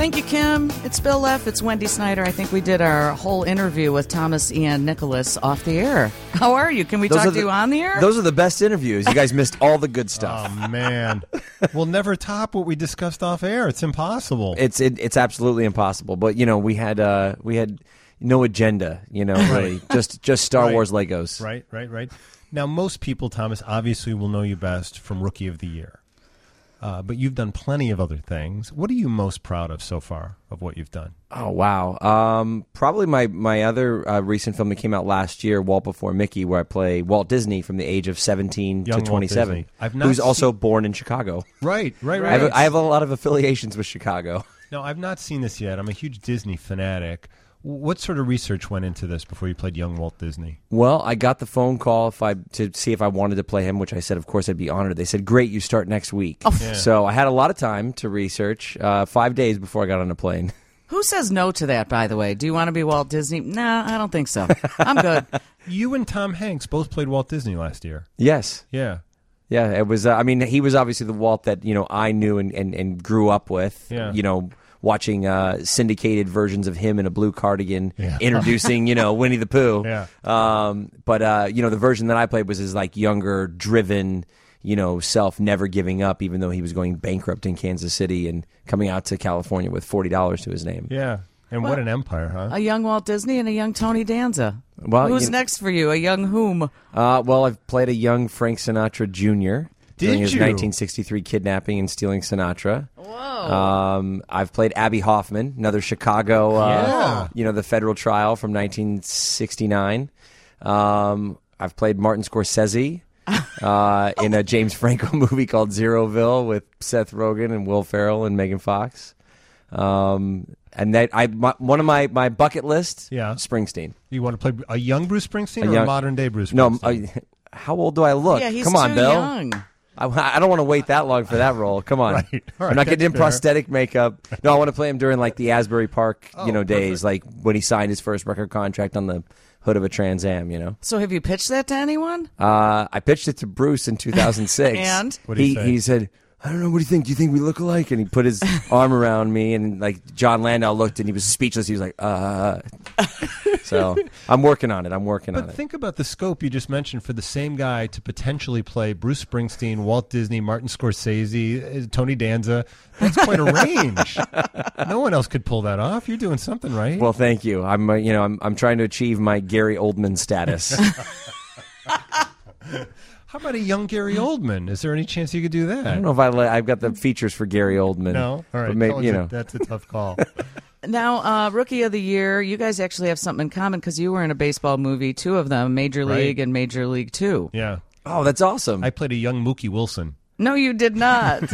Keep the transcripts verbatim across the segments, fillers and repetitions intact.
Thank you, Kim. It's Bill Leff. It's Wendy Snyder. I think we did our whole interview with Thomas Ian Nicholas off the air. How are you? Can we Those talk the, to you on the air? Those are the best interviews. You guys missed all the good stuff. Oh, man. We'll never top what we discussed off air. It's impossible. It's it, it's absolutely impossible. But, you know, we had uh, we had no agenda, you know, really. just just Star Right. Wars Legos. Right, right, right. Now, most people, Thomas, obviously will know you best from Rookie of the Year. Uh, but you've done plenty of other things. What are you most proud of so far of what you've done? Oh, wow. Um, probably my, my other uh, recent film that came out last year, Walt Before Mickey, where I play Walt Disney from the age of seventeen Young to twenty-seven, Walt Disney. I've not who's also seen- born in Chicago. Right, right, I right. have, a, I have a lot of affiliations with Chicago. No, I've not seen this yet. I'm a huge Disney fanatic. What sort of research went into this before you played young Walt Disney? Well, I got the phone call if I to see if I wanted to play him, which I said, of course, I'd be honored. They said, great, you start next week. Oh. Yeah. So I had a lot of time to research, uh, five days before I got on a plane. Who says no to that, by the way? Do you want to be Walt Disney? Nah, I don't think so. I'm good. You and Tom Hanks both played Walt Disney last year. Yes. Yeah. Yeah, it was, uh, I mean, he was obviously the Walt that, you know, I knew and, and, and grew up with, Yeah. you know, watching uh, syndicated versions of him in a blue cardigan, Yeah. introducing, you know, Winnie the Pooh. Yeah. Um, but, uh, you know, the version that I played was his, like, younger, driven, you know, self, never giving up, even though he was going bankrupt in Kansas City and coming out to California with forty dollars to his name. Yeah. And what an empire, huh? A young Walt Disney and a young Tony Danza. Well, Who's you know- next for you? A young whom? Uh, well, I've played a young Frank Sinatra Junior during Did his you? nineteen sixty-three kidnapping and stealing Sinatra. Whoa. Um, I've played Abby Hoffman, another Chicago, uh, Yeah. you know, the federal trial from nineteen sixty-nine. Um, I've played Martin Scorsese uh, in a James Franco movie called Zeroville with Seth Rogen and Will Ferrell and Megan Fox. Um, and that I my, one of my, my bucket list, Yeah. Springsteen. You want to play a young Bruce Springsteen A or young- a modern day Bruce No, Springsteen? uh, how old do I look? Yeah, he's Come on, too Bill. young. I, I don't want to wait that long for that role. Come on. Right. All right, I'm not getting that's in fair. prosthetic makeup. No, I want to play him during like the Asbury Park, Oh, you know, days, perfect. like when he signed his first record contract on the hood of a Trans Am, you know. So have you pitched that to anyone? Uh, I pitched it to Bruce in two thousand six. And? What'd he he say? he said, I don't know, what do you think? Do you think we look alike? And he put his arm around me, and like John Landau looked, and he was speechless. He was like, uh. So I'm working on it. I'm working on But it. think about the scope you just mentioned for the same guy to potentially play Bruce Springsteen, Walt Disney, Martin Scorsese, uh, Tony Danza. That's quite a range. No one else could pull that off. You're doing something right. Well, thank you. I'm, uh, you know, I'm, I'm trying to achieve my Gary Oldman status. How about a young Gary Oldman? Is there any chance you could do that? I don't know if I let, I've got the features for Gary Oldman. No? All right. But maybe, That one's you a- know. that's a tough call. Now, uh, Rookie of the Year, you guys actually have something in common because you were in a baseball movie, two of them, Major Right. League and Major League Two. Yeah. Oh, that's awesome. I played a young Mookie Wilson. No, you did not.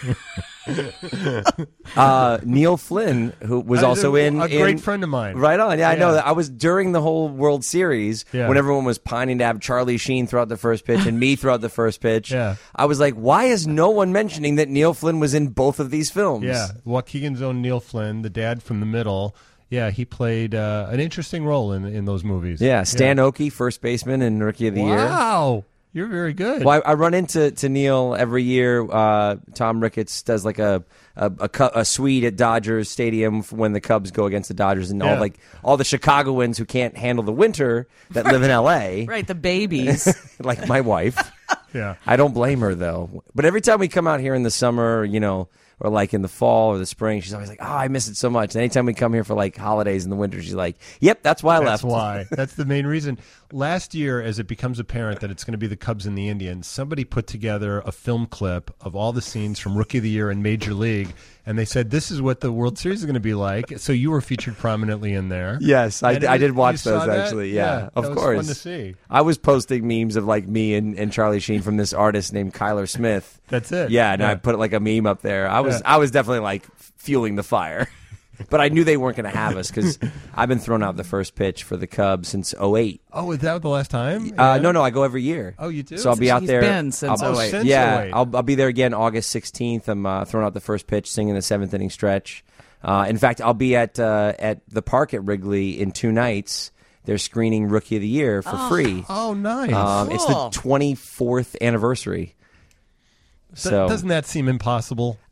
Uh, Neil Flynn, who was I- also in a great in- friend of mine. Right on. Yeah, I know Yeah. that. I was during the whole World Series Yeah. when everyone was pining to have Charlie Sheen throw out the first pitch and me throw out the first pitch. Yeah. I was like, why is no one mentioning that Neil Flynn was in both of these films? Yeah, Waukegan's own Neil Flynn, the dad from The Middle. Yeah, he played uh, an interesting role in in those movies. Yeah. Stan Oki, first baseman and Rookie of the Year. Wow, you're very good. Well, I, I run into to Neil every year. Uh, Tom Ricketts does like a a, a, cu- a suite at Dodgers Stadium for when the Cubs go against the Dodgers, and all Yeah. like all the Chicagoans who can't handle the winter that live in L A, Right, the babies. like my wife. Yeah, I don't blame her though. But every time we come out here in the summer, you know, or like in the fall or the spring, she's always like, "Oh, I miss it so much." And anytime we come here for like holidays in the winter, she's like, "Yep, that's why I that's left." why. That's the main reason. Last year, as it becomes apparent that it's going to be the Cubs and the Indians, somebody put together a film clip of all the scenes from Rookie of the Year and Major League, and they said this is what the World Series is going to be like. So you were featured prominently in there. Yes, I, And I it- did you watch saw those that? actually. Yeah, of that was course. fun to see. I was posting memes of like me and, and Charlie Sheen from this artist named Kyler Smith. That's it. Yeah, and Yeah. I put like a meme up there. I was Yeah. I was definitely like fueling the fire. But I knew they weren't going to have us because I've been throwing out the first pitch for the Cubs since oh eight. Oh, is that the last time? Uh, Yeah. no, no, I go every year. Oh, you do? So I'll be out He's there. been since I'll- oh eight. since yeah, oh eight. I'll, I'll be there again August sixteenth. I'm uh, throwing out the first pitch, singing the seventh inning stretch. Uh, in fact, I'll be at uh, at the park at Wrigley in two nights. They're screening Rookie of the Year for free. Oh, nice. Um, It's the Cool. twenty-fourth anniversary. Th- So doesn't that seem impossible?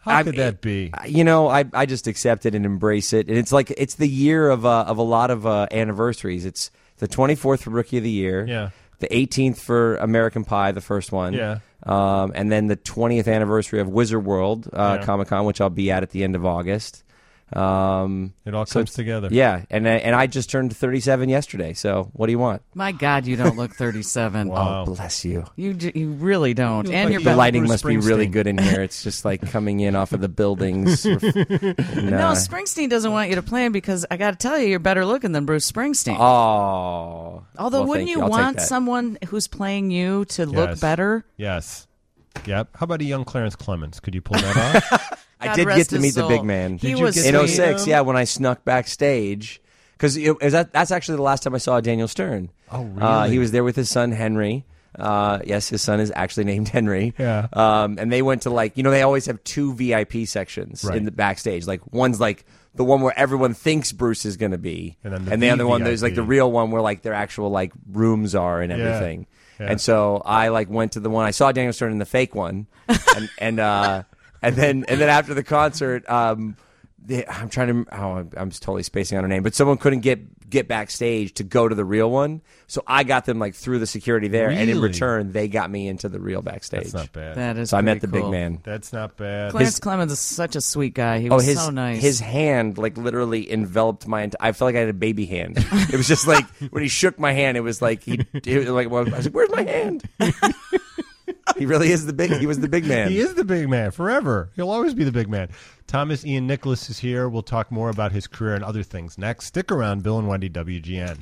How I- could that be? You know, I I just accept it and embrace it, and it's like it's the year of uh, of a lot of uh, anniversaries. It's the twenty-fourth for Rookie of the Year. Yeah. The eighteenth for American Pie, the first one. Yeah. Um, and then the twentieth anniversary of Wizard World uh, Yeah. Comic Con, which I'll be at at the end of August. Um, It all so comes it's- together. Yeah, and I- and I just turned thirty-seven yesterday. So what do you want? My God, you don't look thirty-seven. Wow. Oh, bless you. You j- you really don't. You look And like you're you The Bruce lighting must be really Springsteen. good in here. It's just like coming in off of the buildings. And, No, uh, Springsteen doesn't want you to play him because I got to tell you, you're better looking than Bruce Springsteen. Oh. Although, Well, wouldn't thank you I'll take want that. someone who's playing you to look Yes. better? Yes. Yep. How about a young Clarence Clemens? Could you pull that off? I God did rest get to his meet the soul. big man. He Did you was get in to sweet. meet 'six, him? yeah, when I snuck backstage. Because that, that's actually the last time I saw Daniel Stern. Oh, Uh, really? he was there with his son, Henry. Uh, yes, his son is actually named Henry. Yeah. Um, and they went to, like, you know, they always have two V I P sections Right. in the backstage. Like, one's like the one where everyone thinks Bruce is going to be. And then the and the other one, V V I P. there's like the real one where, like, their actual, like, rooms are and Yeah. everything. Yeah. And so I, like, went to the one, I saw Daniel Stern in the fake one. and, and, uh, and then, and then after the concert, um, the, I'm trying to. Oh, I'm, I'm totally spacing on her name, but someone couldn't get get backstage to go to the real one, so I got them like through the security there, and in Really? return, they got me into the real backstage. That's not bad. That is so I met pretty the cool. big man. That's not bad. Clarence His- Clemens is such a sweet guy. He Oh, was his so nice. his hand like literally enveloped my. Ent- I felt like I had a baby hand. It was just like when he shook my hand, it was like he. It was like well, I was like, "Where's my hand?" He really is the big. He was the big man. He is the big man forever. He'll always be the big man. Thomas Ian Nicholas is here. We'll talk more about his career and other things next. Stick around, Bill and Wendy, W G N.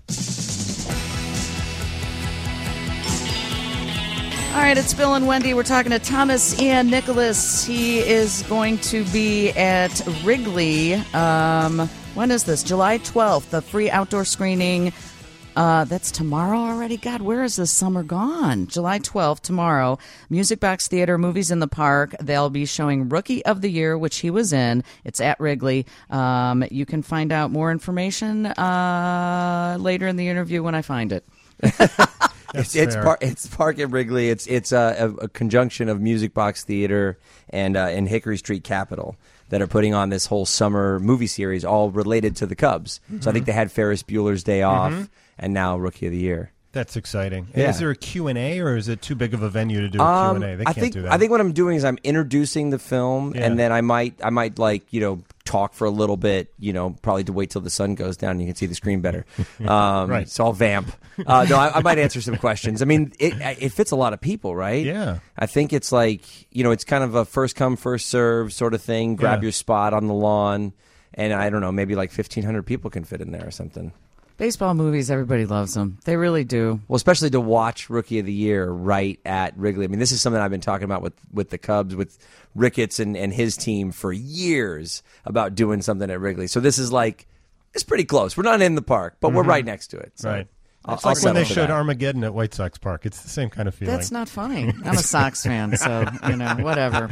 All right, it's Bill and Wendy. We're talking to Thomas Ian Nicholas. He is going to be at Wrigley. Um, when is this? July twelfth, the free outdoor screening. Uh, that's tomorrow already? God, where is this summer gone? July twelfth, tomorrow. Music Box Theater, Movies in the Park. They'll be showing Rookie of the Year, which he was in. It's at Wrigley. Um, you can find out more information uh, later in the interview when I find it. It's it's, fair. par- it's Park at Wrigley. It's it's a, a, a conjunction of Music Box Theater and uh, and Hickory Street Capitol that are putting on this whole summer movie series, all related to the Cubs. Mm-hmm. So I think they had Ferris Bueller's Day Off, and now Rookie of the Year. That's exciting. Yeah. Is there a Q and A, or is it too big of a venue to do a Um, Q and A? They I can't think do that. I think what I'm doing is I'm introducing the film, Yeah. and then I might I might like you know talk for a little bit, you know, probably to wait till the sun goes down and you can see the screen better. Um, Right. So I'll vamp. Uh, no, I, I might answer some questions. I mean, it it fits a lot of people, right? Yeah. I think it's like you know, it's kind of a first come first serve sort of thing. Grab Yeah. your spot on the lawn, and I don't know, maybe like fifteen hundred people can fit in there or something. Baseball movies, everybody loves them. They really do. Well, especially to watch Rookie of the Year right at Wrigley. I mean, this is something I've been talking about with, with the Cubs, with Ricketts and, and his team for years about doing something at Wrigley. So this is like, it's pretty close. We're not in the park, but we're right next to it. So Right. I'll, It's I'll like when they settle for showed that. Armageddon at White Sox Park. It's the same kind of feeling. That's not funny. I'm a Sox fan, so, you know, whatever.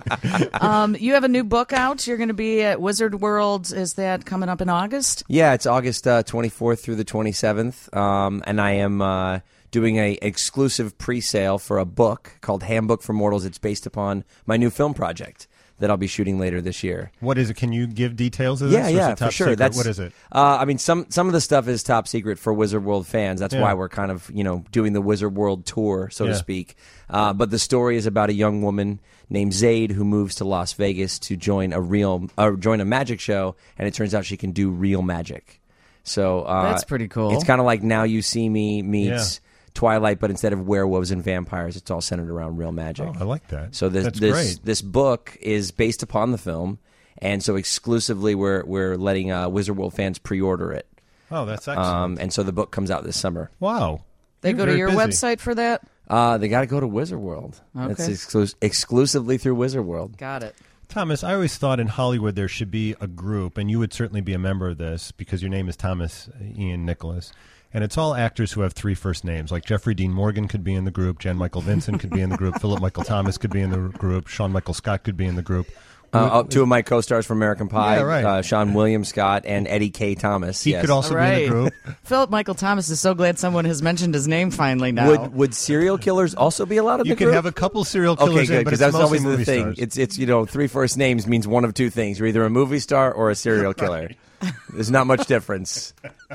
Um, you have a new book out. You're going to be at Wizard World. Is that coming up in August? Yeah, it's August uh, twenty-fourth through the twenty-seventh, um, and I am uh, doing a exclusive pre-sale for a book called Handbook for Mortals. It's based upon my new film project that I'll be shooting later this year. What is it? Can you give details of this? Yeah, or is yeah, it top for sure. secret? That's what is it? Uh, I mean, some some of the stuff is top secret for Wizard World fans. That's Yeah. why we're kind of you know doing the Wizard World tour, so Yeah. to speak. Uh, but the story is about a young woman named Zayd who moves to Las Vegas to join a real uh, join a magic show, and it turns out she can do real magic. So uh, That's pretty cool. It's kind of like Now You See Me meets Twilight, but instead of werewolves and vampires, it's all centered around real magic. Oh, I like that. So this That's this great. this book is based upon the film, and so exclusively we're we're letting uh, Wizard World fans pre-order it. Oh, that's excellent. Um, and so the book comes out this summer. Wow. They You're go to very your busy. website for that? Uh, they got to go to Wizard World. It's Okay. exclu- exclusively through Wizard World. Got it. Thomas, I always thought in Hollywood there should be a group, and you would certainly be a member of this because your name is Thomas Ian Nicholas. And it's all actors who have three first names. Like Jeffrey Dean Morgan could be in the group, Jan Michael Vincent could be in the group, Philip Michael Thomas could be in the group, Sean Michael Scott could be in the group. Uh, two of my co-stars from American Pie, Yeah, right. uh, Sean William Scott and Eddie K. Thomas. He yes. could also Right. be in the group. Philip Michael Thomas is so glad someone has mentioned his name finally now. Would would serial killers also be allowed in You the can group? have a couple serial killers Okay, in, good, but because it's that's mostly always the movie thing. stars. It's it's you know three first names means one of two things. You're either a movie star or a serial killer. There's not much difference.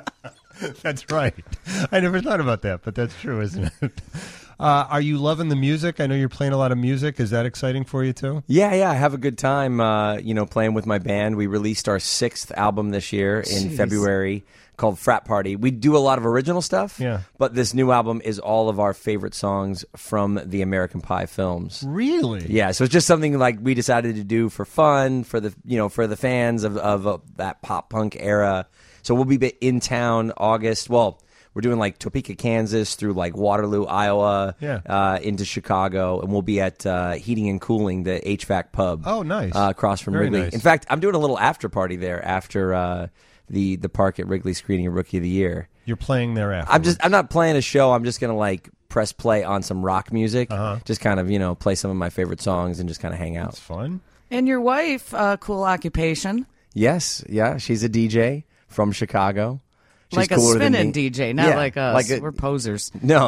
That's right. I never thought about that, but that's true, isn't it? Uh, are you loving the music? I know you're playing a lot of music. Is that exciting for you too? Yeah, yeah, I have a good time. Uh, you know, playing with my band. We released our sixth album this year in Jeez. February called Frat Party. We do a lot of original stuff. Yeah. But this new album is all of our favorite songs from the American Pie films. Really? Yeah, so it's just something like we decided to do for fun, for the you know for the fans of of uh, that pop punk era. So we'll be in town August. Well, we're doing like Topeka, Kansas, through like Waterloo, Iowa, Yeah. uh, into Chicago, and we'll be at uh, Heating and Cooling, the H V A C pub. Oh, nice. Uh, across from Very Wrigley. nice. In fact, I'm doing a little after party there after uh, the the park at Wrigley screening of Rookie of the Year. You're playing there after. I'm just I'm not playing a show. I'm just gonna like press play on some rock music, Uh-huh. just kind of you know play some of my favorite songs and just kind of hang out. It's fun. And your wife, uh, cool occupation. Yes, yeah, she's a D J from Chicago. She's Like a cooler than spinning me. D J, not Yeah, like us. like a- We're posers. No,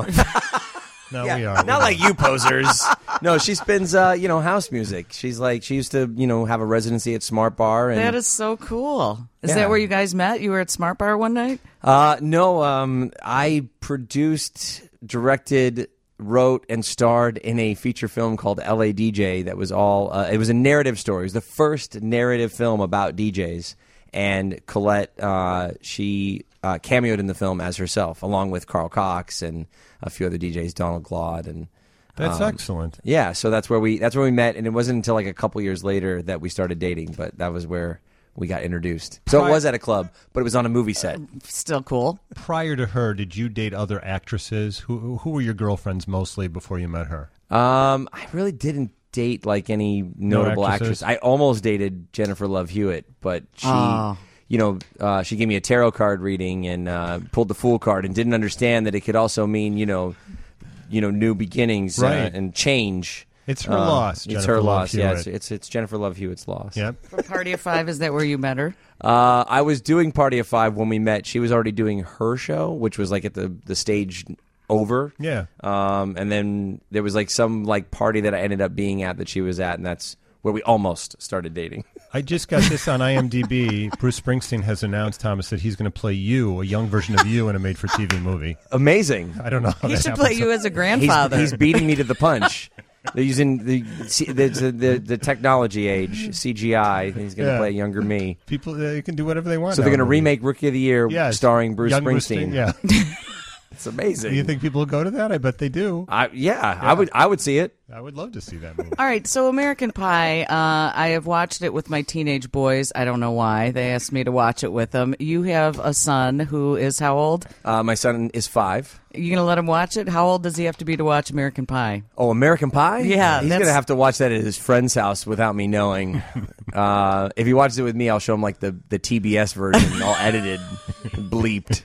No, we are. not like you posers. No, she spins uh, you know house music. She's like she used to you know have a residency at Smart Bar. And That is so cool. Is Yeah. that where you guys met? You were at Smart Bar one night? Uh, no, um, I produced, directed, wrote, and starred in a feature film called L A D J that was all, uh, it was a narrative story. It was the first narrative film about D Js. And Colette, uh, she uh, cameoed in the film as herself, along with Carl Cox and a few other D Js, Donald Glaude. And That's um, excellent. yeah, so that's where we that's where we met. And it wasn't until like a couple years later that we started dating, but that was where we got introduced. So it was at a club, but it was on a movie set. Still cool. Prior to her, did you date other actresses? Who who were your girlfriends mostly before you met her? Um, I really didn't date like any notable actresses? actress. I almost dated Jennifer Love Hewitt, but she, Oh. you know, uh, she gave me a tarot card reading and uh, pulled the Fool card and didn't understand that it could also mean, you know, you know, new beginnings uh, Right. and change. It's her Uh, loss. It's Jennifer her Love loss. Yeah, Hewitt. it's, it's it's Jennifer Love Hewitt's loss. Yep. For Party of Five, is that where you met her? Uh, I was doing Party of Five when we met. She was already doing her show, which was like at the the stage over. Yeah. Um, and then there was like some like party that I ended up being at that she was at, and that's where we almost started dating. I just got this on IMDb. Bruce Springsteen has announced, Thomas, that he's going to play you, a young version of you, in a made-for-T V movie. Amazing. I don't know how He that should happens. play you as a He's, grandfather. he's beating me to the punch. They're using the the, the, the, the technology age, C G I. He's going to Yeah. play younger me. People uh, can do whatever they want. So they're now going to in movies. remake Rookie of the Year Yes. starring Bruce Young Springsteen. Yeah. It's amazing. Do you think people will go to that? I bet they do. I, yeah, I would I would see it. I would love to see that movie. All right, so American Pie, uh, I have watched it with my teenage boys. I don't know why. They asked me to watch it with them. You have a son who is how old? Uh, my son is five. You going to let him watch it? How old does he have to be to watch American Pie? Oh, American Pie? Yeah, He's that's- going to have to watch that at his friend's house without me knowing. uh, if he watches it with me, I'll show him like the, the T B S version, all edited, bleeped.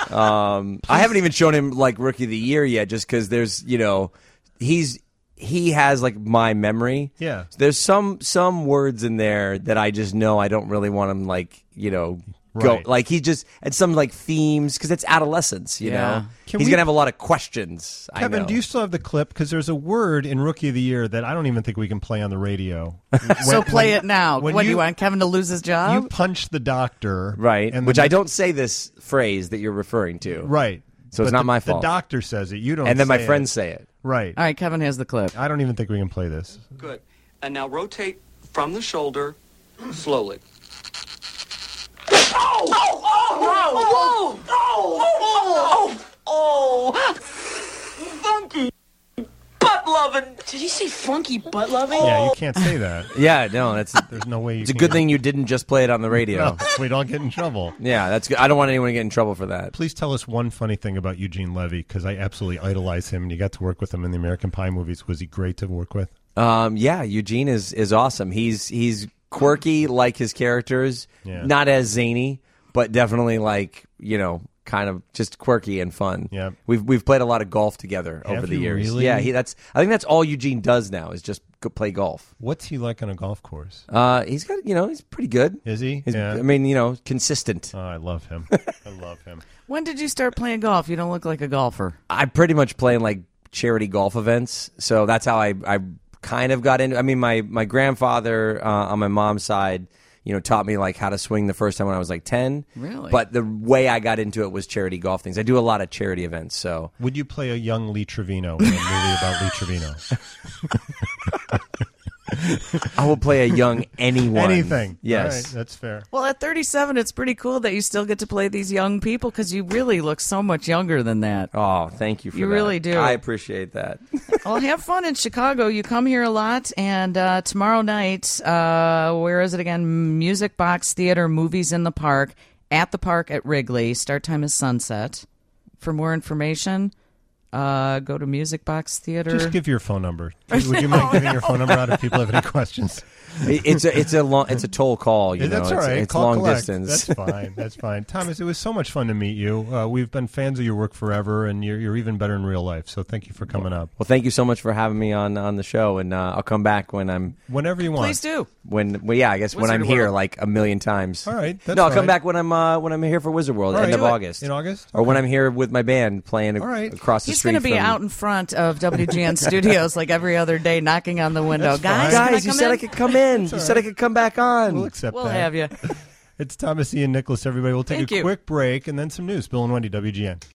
Um, I haven't even shown him like Rookie of the Year yet, just because there's, you know, he's he has like my memory. Yeah. There's some some words in there that I just know I don't really want him like, you know, go Right. like he just and some like themes because it's adolescence, you Yeah. know. Can He's we- gonna have a lot of questions. I Kevin, know. do you still have the clip? Because there's a word in Rookie of the Year that I don't even think we can play on the radio. so When- play when- it now. when What, do you- you want Kevin to lose his job? You punch the doctor. Right, and which then I the- don't say this phrase that you're referring to. Right. So it's But not the- my fault. The doctor says it. You don't And then my say friends it. say it. Right. All right, Kevin has the clip. I don't even think we can play this. Good. And now rotate from the shoulder slowly. Funky butt loving. Did he say funky butt loving? Yeah, you can't say that. Yeah, no, that's There's no way you it's a can. good thing you didn't just play it on the radio. No, we don't get in trouble. Yeah, that's good. I don't want anyone to get in trouble for that. Please tell us one funny thing about Eugene Levy, because I absolutely idolize him, and you got to work with him in the American Pie movies. Was he great to work with? Um, yeah, Eugene is is awesome. He's he's quirky like his characters, Yeah. not as zany, but definitely like you know, kind of just quirky and fun. Yeah. we've we've played a lot of golf together Have over the you years. really? Yeah, he that's I think that's all Eugene does now is just go play golf. What's he like on a golf course? Uh, he's got, you know, he's pretty good. Is he? He's, Yeah. I mean, you know, consistent. Oh, I love him. I love him. When did you start playing golf? You don't look like a golfer. I pretty much play in like charity golf events, so that's how I I kind of got into. I mean, my my grandfather uh, on my mom's side, you know, taught me like how to swing the first time when I was like ten. Really? But the way I got into it was charity golf things. I do a lot of charity events, so. Would you play a young Lee Trevino in a movie about Lee Trevino? I will play a young anyone. Anything. Yes. All right, that's fair. Well, at thirty-seven, it's pretty cool that you still get to play these young people because you really look so much younger than that. Oh, thank you for You that. really do. I appreciate that. Well, have fun in Chicago. You come here a lot, and uh, tomorrow night, uh, where is it again? Music Box Theater, Movies in the Park, at the park at Wrigley. Start time is sunset. For more information, uh, go to Music Box Theater. Just give your phone number. Would you mind giving your phone number out if people have any questions? It- It's a it's a long it's a toll call. You Yeah, know, that's it's, all right. it's Call, long collect. distance. That's fine. That's fine. Thomas, it was so much fun to meet you. Uh, we've been fans of your work forever, and you're, you're even better in real life. So thank you for coming up. Well, thank you so much for having me on on the show, and uh, I'll come back when I'm Whenever you want. Please do. when well, yeah, I guess when Wizard I'm here World. like a million times. All right, that's no, I'll come fine. back when I'm uh, when I'm here for Wizard World, All end right. of Do it. August. In August? or when Okay. I'm here with my band playing All right. across the He's street. going to be from- out in front of W G N Studios like every other day, knocking on the window. That's Guys, fine. can I Guys, you come said in? I could come in. That's You all said I right. could come back on. We'll accept We'll that. have you. It's Thomas Ian Nicholas, everybody. We'll take Thank a you. quick break and then some news. Bill and Wendy, W G N.